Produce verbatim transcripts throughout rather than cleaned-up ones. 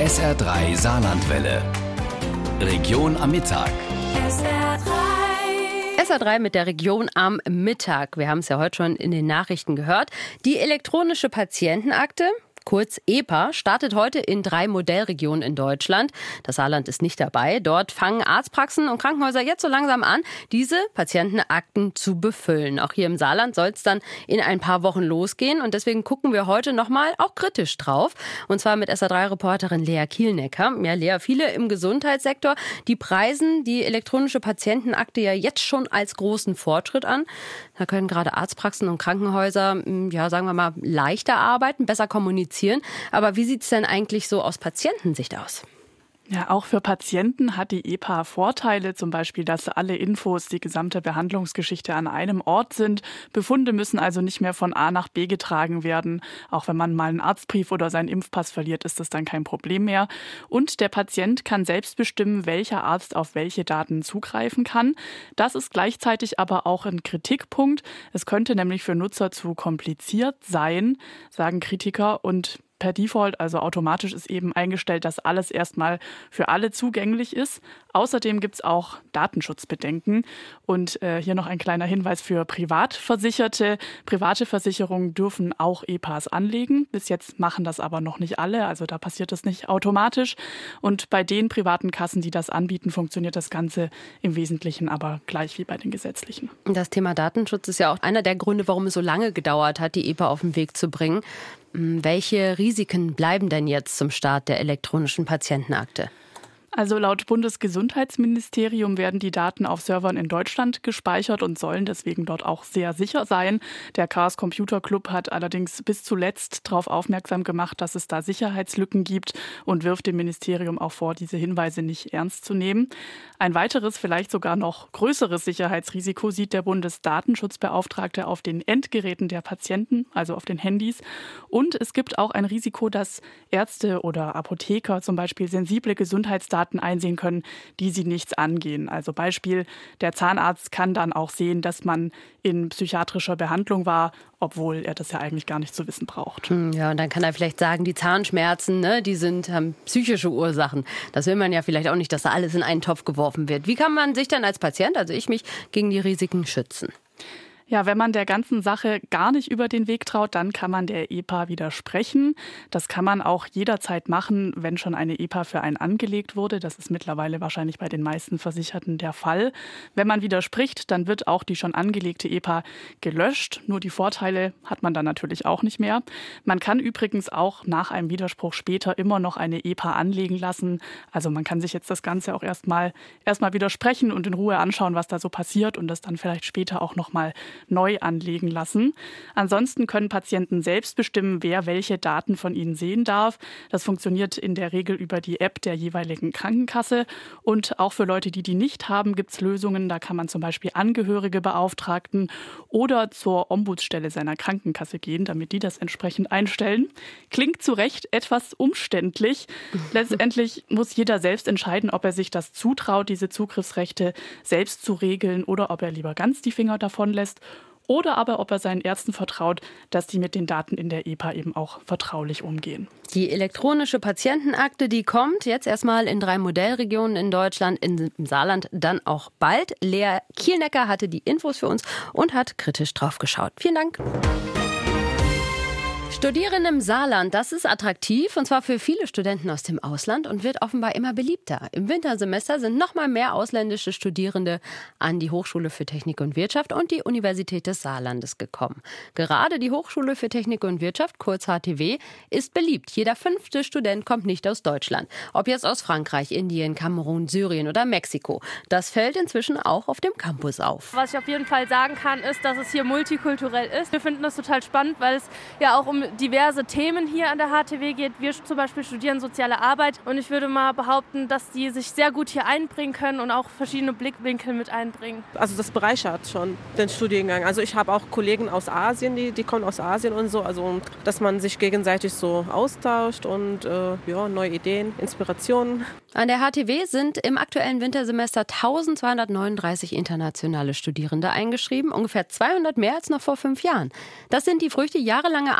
S R drei Saarlandwelle. Region am Mittag. S R drei. S R drei mit der Region am Mittag. Wir haben es ja heute schon in den Nachrichten gehört. Die elektronische Patientenakte, kurz E P A, startet heute in drei Modellregionen in Deutschland. Das Saarland ist nicht dabei. Dort fangen Arztpraxen und Krankenhäuser jetzt so langsam an, diese Patientenakten zu befüllen. Auch hier im Saarland soll es dann in ein paar Wochen losgehen. Und deswegen gucken wir heute nochmal auch kritisch drauf. Und zwar mit S R drei Reporterin Lea Kielnecker. Ja, Lea, viele im Gesundheitssektor, die preisen die elektronische Patientenakte ja jetzt schon als großen Fortschritt an. Da können gerade Arztpraxen und Krankenhäuser, ja, sagen wir mal, leichter arbeiten, besser kommunizieren. Aber wie sieht es denn eigentlich so aus Patientensicht aus? Ja, auch für Patienten hat die E P A Vorteile, zum Beispiel, dass alle Infos, die gesamte Behandlungsgeschichte an einem Ort sind. Befunde müssen also nicht mehr von A nach B getragen werden. Auch wenn man mal einen Arztbrief oder seinen Impfpass verliert, ist das dann kein Problem mehr. Und der Patient kann selbst bestimmen, welcher Arzt auf welche Daten zugreifen kann. Das ist gleichzeitig aber auch ein Kritikpunkt. Es könnte nämlich für Nutzer zu kompliziert sein, sagen Kritiker, und per Default, also automatisch, ist eben eingestellt, dass alles erstmal für alle zugänglich ist. Außerdem gibt es auch Datenschutzbedenken. Und äh, hier noch ein kleiner Hinweis für Privatversicherte. Private Versicherungen dürfen auch E P As anlegen. Bis jetzt machen das aber noch nicht alle. Also da passiert das nicht automatisch. Und bei den privaten Kassen, die das anbieten, funktioniert das Ganze im Wesentlichen aber gleich wie bei den gesetzlichen. Das Thema Datenschutz ist ja auch einer der Gründe, warum es so lange gedauert hat, die E P A auf den Weg zu bringen. Welche Risiken bleiben denn jetzt zum Start der elektronischen Patientenakte? Also laut Bundesgesundheitsministerium werden die Daten auf Servern in Deutschland gespeichert und sollen deswegen dort auch sehr sicher sein. Der Chaos Computer Club hat allerdings bis zuletzt darauf aufmerksam gemacht, dass es da Sicherheitslücken gibt und wirft dem Ministerium auch vor, diese Hinweise nicht ernst zu nehmen. Ein weiteres, vielleicht sogar noch größeres Sicherheitsrisiko sieht der Bundesdatenschutzbeauftragte auf den Endgeräten der Patienten, also auf den Handys. Und es gibt auch ein Risiko, dass Ärzte oder Apotheker zum Beispiel sensible Gesundheitsdaten einsehen können, die sie nichts angehen. Also Beispiel, der Zahnarzt kann dann auch sehen, dass man in psychiatrischer Behandlung war, obwohl er das ja eigentlich gar nicht zu wissen braucht. Ja, und dann kann er vielleicht sagen, die Zahnschmerzen, ne, die sind, haben psychische Ursachen. Das will man ja vielleicht auch nicht, dass da alles in einen Topf geworfen wird. Wie kann man sich dann als Patient, also ich mich, gegen die Risiken schützen? Ja, wenn man der ganzen Sache gar nicht über den Weg traut, dann kann man der E P A widersprechen. Das kann man auch jederzeit machen, wenn schon eine E P A für einen angelegt wurde. Das ist mittlerweile wahrscheinlich bei den meisten Versicherten der Fall. Wenn man widerspricht, dann wird auch die schon angelegte E P A gelöscht. Nur die Vorteile hat man dann natürlich auch nicht mehr. Man kann übrigens auch nach einem Widerspruch später immer noch eine E P A anlegen lassen. Also man kann sich jetzt das Ganze auch erstmal erstmal widersprechen und in Ruhe anschauen, was da so passiert und das dann vielleicht später auch nochmal neu anlegen lassen. Ansonsten können Patienten selbst bestimmen, wer welche Daten von ihnen sehen darf. Das funktioniert in der Regel über die App der jeweiligen Krankenkasse. Und auch für Leute, die die nicht haben, gibt es Lösungen. Da kann man zum Beispiel Angehörige beauftragten oder zur Ombudsstelle seiner Krankenkasse gehen, damit die das entsprechend einstellen. Klingt zu Recht etwas umständlich. Letztendlich muss jeder selbst entscheiden, ob er sich das zutraut, diese Zugriffsrechte selbst zu regeln oder ob er lieber ganz die Finger davon lässt. Oder aber, ob er seinen Ärzten vertraut, dass die mit den Daten in der E P A eben auch vertraulich umgehen. Die elektronische Patientenakte, die kommt jetzt erstmal in drei Modellregionen in Deutschland, im Saarland dann auch bald. Lea Kielnecker hatte die Infos für uns und hat kritisch drauf geschaut. Vielen Dank. Studieren im Saarland, das ist attraktiv und zwar für viele Studenten aus dem Ausland und wird offenbar immer beliebter. Im Wintersemester sind noch mal mehr ausländische Studierende an die Hochschule für Technik und Wirtschaft und die Universität des Saarlandes gekommen. Gerade die Hochschule für Technik und Wirtschaft, kurz H T W, ist beliebt. Jeder fünfte Student kommt nicht aus Deutschland. Ob jetzt aus Frankreich, Indien, Kamerun, Syrien oder Mexiko. Das fällt inzwischen auch auf dem Campus auf. Was ich auf jeden Fall sagen kann, ist, dass es hier multikulturell ist. Wir finden das total spannend, weil es ja auch um diverse Themen hier an der H T W geht. Wir zum Beispiel studieren soziale Arbeit und ich würde mal behaupten, dass die sich sehr gut hier einbringen können und auch verschiedene Blickwinkel mit einbringen. Also das bereichert schon den Studiengang. Also ich habe auch Kollegen aus Asien, die, die kommen aus Asien und so. Also dass man sich gegenseitig so austauscht und äh, ja, neue Ideen, Inspirationen. An der H T W sind im aktuellen Wintersemester eintausendzweihundertneununddreißig internationale Studierende eingeschrieben, ungefähr zweihundert mehr als noch vor fünf Jahren. Das sind die Früchte jahrelanger Arbeit, sagt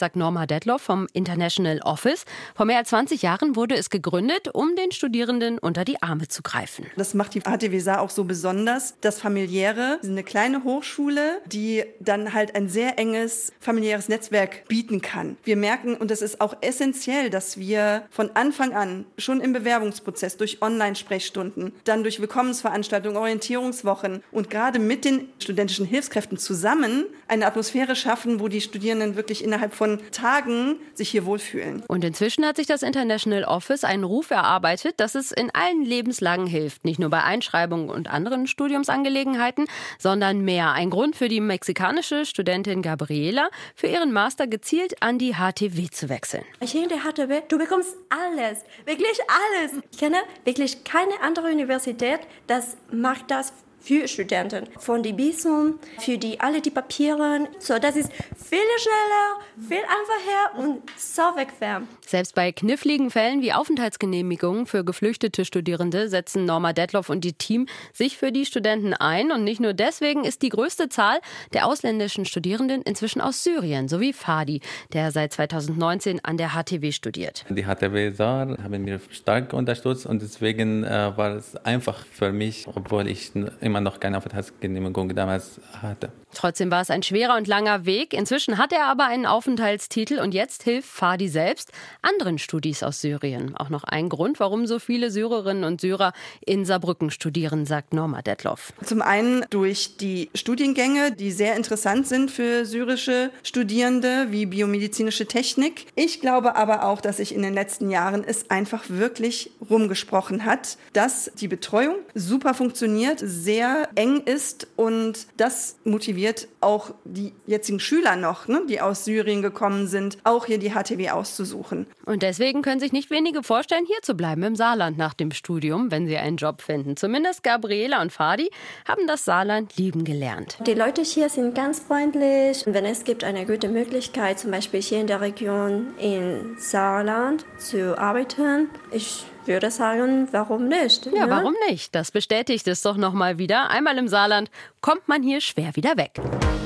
sagt Norma Detloff vom International Office. Vor mehr als zwanzig Jahren wurde es gegründet, um den Studierenden unter die Arme zu greifen. Das macht die H T W Saar auch so besonders. Das Familiäre, wir sind eine kleine Hochschule, die dann halt ein sehr enges familiäres Netzwerk bieten kann. Wir merken, und das ist auch essentiell, dass wir von Anfang an schon im Bewerbungsprozess durch Online-Sprechstunden, dann durch Willkommensveranstaltungen, Orientierungswochen und gerade mit den studentischen Hilfskräften zusammen eine Atmosphäre schaffen, wo die Studierenden wirklich innerhalb von Tagen sich hier wohlfühlen. Und inzwischen hat sich das International Office einen Ruf erarbeitet, dass es in allen Lebenslagen hilft. Nicht nur bei Einschreibungen und anderen Studiumsangelegenheiten, sondern mehr. Ein Grund für die mexikanische Studentin Gabriela, für ihren Master gezielt an die H T W zu wechseln. Hier in der H T W, du bekommst alles, wirklich alles. Ich kenne wirklich keine andere Universität, das macht das für Studenten. Von die Visum, für die alle die Papiere. So, das ist viel schneller, viel einfacher und so bequem. Selbst bei kniffligen Fällen wie Aufenthaltsgenehmigungen für geflüchtete Studierende setzen Norma Detloff und ihr Team sich für die Studenten ein. Und nicht nur deswegen ist die größte Zahl der ausländischen Studierenden inzwischen aus Syrien, so wie Fadi, der seit zweitausendneunzehn an der H T W studiert. Die H T W Saar haben mir stark unterstützt und deswegen äh, war es einfach für mich, obwohl ich immer noch keine Aufenthaltsgenehmigung damals hatte. Trotzdem war es ein schwerer und langer Weg. Inzwischen hat er aber einen Aufenthaltstitel und jetzt hilft Fadi selbst anderen Studis aus Syrien. Auch noch ein Grund, warum so viele Syrerinnen und Syrer in Saarbrücken studieren, sagt Norma Detloff. Zum einen durch die Studiengänge, die sehr interessant sind für syrische Studierende, wie biomedizinische Technik. Ich glaube aber auch, dass sich in den letzten Jahren es einfach wirklich rumgesprochen hat, dass die Betreuung super funktioniert, sehr eng ist und das motiviert auch die jetzigen Schüler noch, ne, die aus Syrien gekommen sind, auch hier die H T W auszusuchen. Und deswegen können sich nicht wenige vorstellen, hier zu bleiben im Saarland nach dem Studium, wenn sie einen Job finden. Zumindest Gabriela und Fadi haben das Saarland lieben gelernt. Die Leute hier sind ganz freundlich. Wenn es gibt eine gute Möglichkeit, zum Beispiel hier in der Region in Saarland zu arbeiten, ich würde sagen, warum nicht? Ja, ne? warum nicht? Das bestätigt es doch noch mal wieder. Einmal im Saarland kommt man hier schwer wieder weg.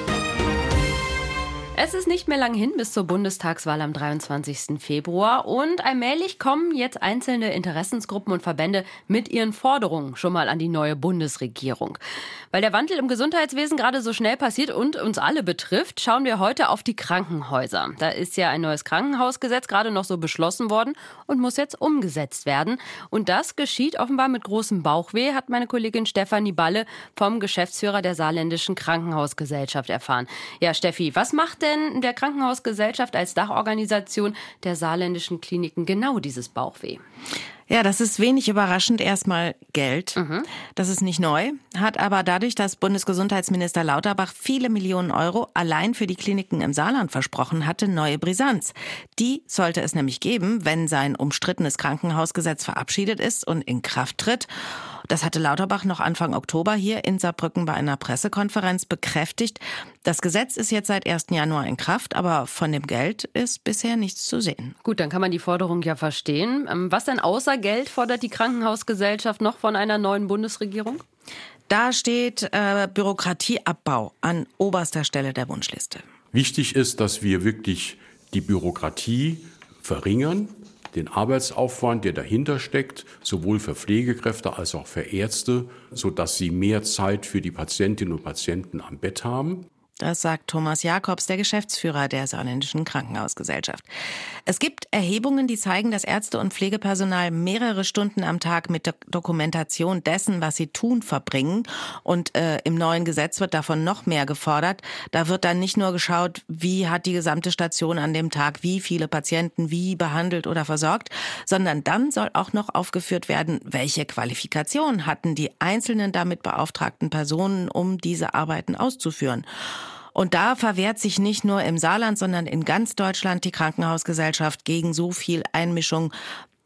Es ist nicht mehr lang hin bis zur Bundestagswahl am dreiundzwanzigsten Februar und allmählich kommen jetzt einzelne Interessensgruppen und Verbände mit ihren Forderungen schon mal an die neue Bundesregierung. Weil der Wandel im Gesundheitswesen gerade so schnell passiert und uns alle betrifft, schauen wir heute auf die Krankenhäuser. Da ist ja ein neues Krankenhausgesetz gerade noch so beschlossen worden und muss jetzt umgesetzt werden. Und das geschieht offenbar mit großem Bauchweh, hat meine Kollegin Stefanie Balle vom Geschäftsführer der Saarländischen Krankenhausgesellschaft erfahren. Ja, Steffi, was macht denn der Krankenhausgesellschaft als Dachorganisation der saarländischen Kliniken genau dieses Bauchweh? Ja, das ist wenig überraschend. Erstmal Geld. Mhm. Das ist nicht neu, hat aber dadurch, dass Bundesgesundheitsminister Lauterbach viele Millionen Euro allein für die Kliniken im Saarland versprochen hatte, neue Brisanz. Die sollte es nämlich geben, wenn sein umstrittenes Krankenhausgesetz verabschiedet ist und in Kraft tritt. Das hatte Lauterbach noch Anfang Oktober hier in Saarbrücken bei einer Pressekonferenz bekräftigt. Das Gesetz ist jetzt seit ersten Januar in Kraft, aber von dem Geld ist bisher nichts zu sehen. Gut, dann kann man die Forderung ja verstehen. Was denn außer Geld fordert die Krankenhausgesellschaft noch von einer neuen Bundesregierung? Da steht äh, Bürokratieabbau an oberster Stelle der Wunschliste. Wichtig ist, dass wir wirklich die Bürokratie verringern, den Arbeitsaufwand, der dahinter steckt, sowohl für Pflegekräfte als auch für Ärzte, sodass sie mehr Zeit für die Patientinnen und Patienten am Bett haben. Das sagt Thomas Jakobs, der Geschäftsführer der Saarländischen Krankenhausgesellschaft. Es gibt Erhebungen, die zeigen, dass Ärzte und Pflegepersonal mehrere Stunden am Tag mit der Dokumentation dessen, was sie tun, verbringen. Und äh, im neuen Gesetz wird davon noch mehr gefordert. Da wird dann nicht nur geschaut, wie hat die gesamte Station an dem Tag, wie viele Patienten wie behandelt oder versorgt, sondern dann soll auch noch aufgeführt werden, welche Qualifikation hatten die einzelnen damit beauftragten Personen, um diese Arbeiten auszuführen. Und da verwehrt sich nicht nur im Saarland, sondern in ganz Deutschland die Krankenhausgesellschaft gegen so viel Einmischung.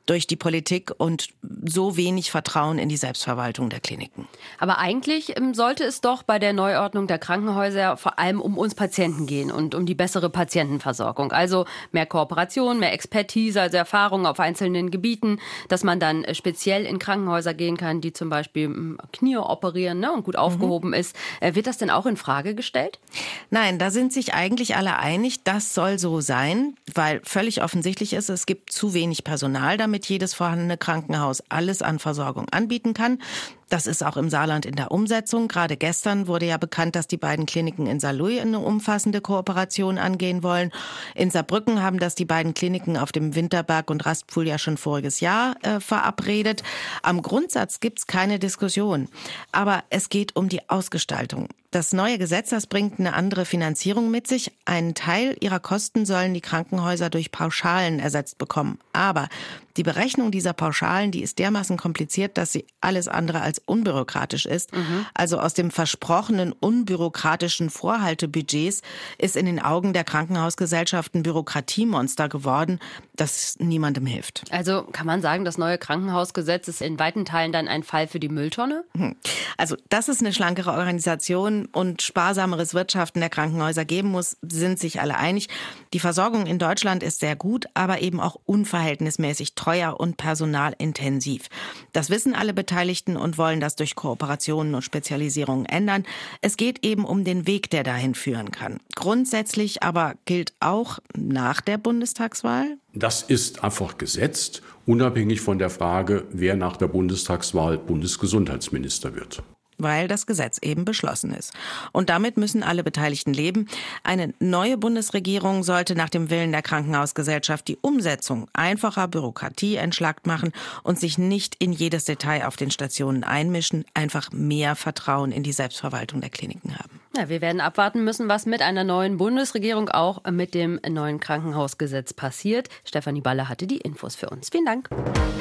durch die Politik und so wenig Vertrauen in die Selbstverwaltung der Kliniken. Aber eigentlich sollte es doch bei der Neuordnung der Krankenhäuser vor allem um uns Patienten gehen und um die bessere Patientenversorgung. Also mehr Kooperation, mehr Expertise, also Erfahrung auf einzelnen Gebieten, dass man dann speziell in Krankenhäuser gehen kann, die zum Beispiel Knie operieren, ne, und gut aufgehoben mhm. ist. Wird das denn auch in Frage gestellt? Nein, da sind sich eigentlich alle einig, das soll so sein, weil völlig offensichtlich ist, es gibt zu wenig Personal, damit jedes vorhandene Krankenhaus alles an Versorgung anbieten kann. Das ist auch im Saarland in der Umsetzung. Gerade gestern wurde ja bekannt, dass die beiden Kliniken in Saarlouis eine umfassende Kooperation angehen wollen. In Saarbrücken haben das die beiden Kliniken auf dem Winterberg und Rastpfuhl ja schon voriges Jahr äh, verabredet. Am Grundsatz gibt's keine Diskussion. Aber es geht um die Ausgestaltung. Das neue Gesetz, das bringt eine andere Finanzierung mit sich. Einen Teil ihrer Kosten sollen die Krankenhäuser durch Pauschalen ersetzt bekommen. Aber die Berechnung dieser Pauschalen, die ist dermaßen kompliziert, dass sie alles andere als unbürokratisch ist. Mhm. Also aus dem versprochenen unbürokratischen Vorhaltebudgets ist in den Augen der Krankenhausgesellschaften Bürokratiemonster geworden, das niemandem hilft. Also kann man sagen, das neue Krankenhausgesetz ist in weiten Teilen dann ein Fall für die Mülltonne? Also, dass es eine schlankere Organisation und sparsameres Wirtschaften der Krankenhäuser geben muss, sind sich alle einig. Die Versorgung in Deutschland ist sehr gut, aber eben auch unverhältnismäßig teuer und personalintensiv. Das wissen alle Beteiligten und wollen das durch Kooperationen und Spezialisierungen ändern. Es geht eben um den Weg, der dahin führen kann. Grundsätzlich aber gilt auch nach der Bundestagswahl: Das ist einfach gesetzt, unabhängig von der Frage, wer nach der Bundestagswahl Bundesgesundheitsminister wird. Weil das Gesetz eben beschlossen ist. Und damit müssen alle Beteiligten leben. Eine neue Bundesregierung sollte nach dem Willen der Krankenhausgesellschaft die Umsetzung einfacher, Bürokratie entschlackt machen und sich nicht in jedes Detail auf den Stationen einmischen, einfach mehr Vertrauen in die Selbstverwaltung der Kliniken haben. Ja, wir werden abwarten müssen, was mit einer neuen Bundesregierung auch mit dem neuen Krankenhausgesetz passiert. Stefanie Baller hatte die Infos für uns. Vielen Dank.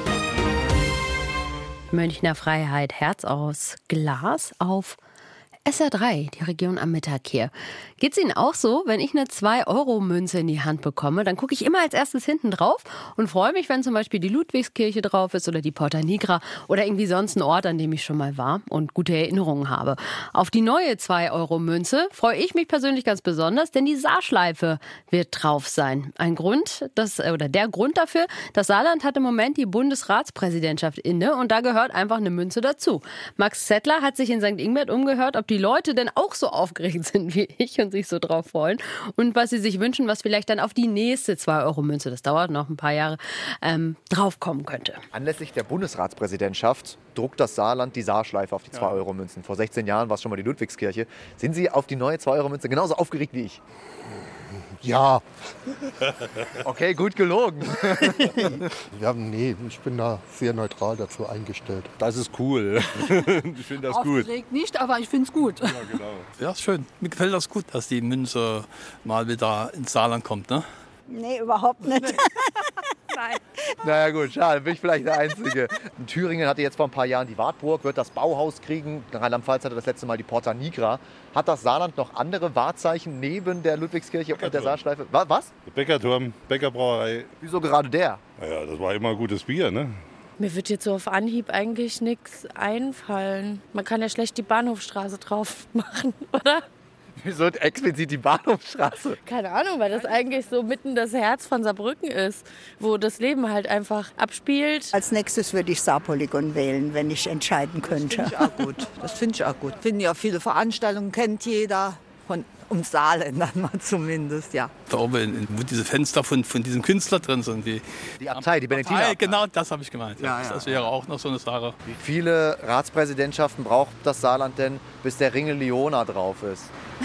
Münchner Freiheit, Herz aus Glas auf S R drei, die Region am Mittag hier. Geht's Ihnen auch so? Wenn ich eine zwei Euro Münze in die Hand bekomme, dann gucke ich immer als erstes hinten drauf und freue mich, wenn zum Beispiel die Ludwigskirche drauf ist oder die Porta Nigra oder irgendwie sonst ein Ort, an dem ich schon mal war und gute Erinnerungen habe. Auf die neue zwei Euro Münze freue ich mich persönlich ganz besonders, denn die Saarschleife wird drauf sein. Ein Grund, das, oder der Grund dafür, das Saarland hat im Moment die Bundesratspräsidentschaft inne und da gehört einfach eine Münze dazu. Max Zettler hat sich in Sankt Ingbert umgehört, ob die Leute denn auch so aufgeregt sind wie ich und sich so drauf freuen und was sie sich wünschen, was vielleicht dann auf die nächste zwei Euro Münze, das dauert noch ein paar Jahre, ähm, draufkommen könnte. Anlässlich der Bundesratspräsidentschaft druckt das Saarland die Saarschleife auf die zwei Euro Münzen. Vor sechzehn Jahren war es schon mal die Ludwigskirche. Sind Sie auf die neue zwei Euro Münze genauso aufgeregt wie ich? Ja. Okay, gut gelogen. Ja, nee, ich bin da sehr neutral dazu eingestellt. Das ist cool. Ich finde das gut. Aufgeregt nicht, aber ich finde es gut. Ja, genau. Ja, ist schön. Mir gefällt das gut, dass die Münze mal wieder ins Saarland kommt, ne? Nee, überhaupt nicht. Nein. Naja gut, schade, bin ich vielleicht der Einzige. In Thüringen hatte jetzt vor ein paar Jahren die Wartburg, wird das Bauhaus kriegen. Rheinland-Pfalz hatte das letzte Mal die Porta Nigra. Hat das Saarland noch andere Wahrzeichen neben der Ludwigskirche und der Saarschleife? Was? Der Bäckerturm, Bäckerbrauerei. Wieso gerade der? Naja, das war immer gutes Bier, ne? Mir wird jetzt so auf Anhieb eigentlich nichts einfallen. Man kann ja schlecht die Bahnhofstraße drauf machen, oder? Wieso explizit die Bahnhofstraße? Keine Ahnung, weil das eigentlich so mitten das Herz von Saarbrücken ist, wo das Leben halt einfach abspielt. Als nächstes würde ich Saarpolygon wählen, wenn ich entscheiden könnte. Das finde ich auch gut. Das finde ich auch gut. Finden ja viele Veranstaltungen, kennt jeder. Von uns Saarländern mal zumindest, ja. Da oben, wo diese Fenster von, von diesem Künstler drin sind. Die, die Abtei, die Benediktiner. Genau, das habe ich gemeint. Ja, ja, das wäre ja auch noch so eine Sache. Wie viele Ratspräsidentschaften braucht das Saarland denn, bis der Ringel Leona drauf ist?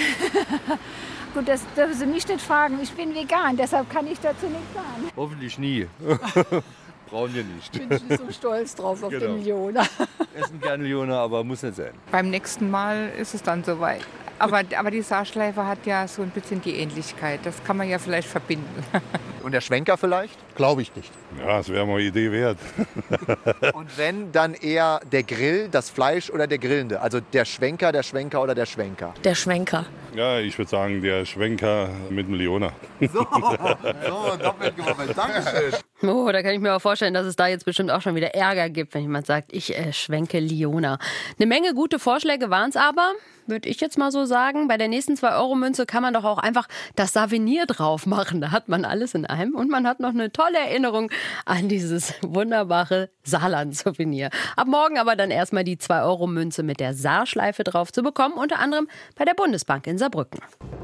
Gut, das dürfen Sie mich nicht fragen. Ich bin vegan, deshalb kann ich dazu nichts sagen. Hoffentlich nie. Brauchen wir nicht. Ich bin nicht so stolz drauf auf genau. den Leona. Essen gerne Leona, aber muss nicht sein. Beim nächsten Mal ist es dann soweit. Aber, aber die Saarschleife hat ja so ein bisschen die Ähnlichkeit. Das kann man ja vielleicht verbinden. Und der Schwenker vielleicht? Glaube ich nicht. Ja, das wäre mal eine Idee wert. Und wenn, dann eher der Grill, das Fleisch oder der Grillende? Also der Schwenker, der Schwenker oder der Schwenker? Der Schwenker. Ja, ich würde sagen, der Schwenker mit dem Leona. So, so doppelt gewonnen. Dankeschön. Oh, da kann ich mir auch vorstellen, dass es da jetzt bestimmt auch schon wieder Ärger gibt, wenn jemand sagt, ich äh, schwenke Leona. Eine Menge gute Vorschläge waren es aber, würde ich jetzt mal so sagen. Bei der nächsten zwei Euro Münze kann man doch auch einfach das Souvenir drauf machen. Da hat man alles in einem und man hat noch eine tolle Erinnerung an dieses wunderbare Saarland-Souvenir. Ab morgen aber dann erstmal die zwei Euro Münze mit der Saarschleife drauf zu bekommen, unter anderem bei der Bundesbank in Saarbrücken.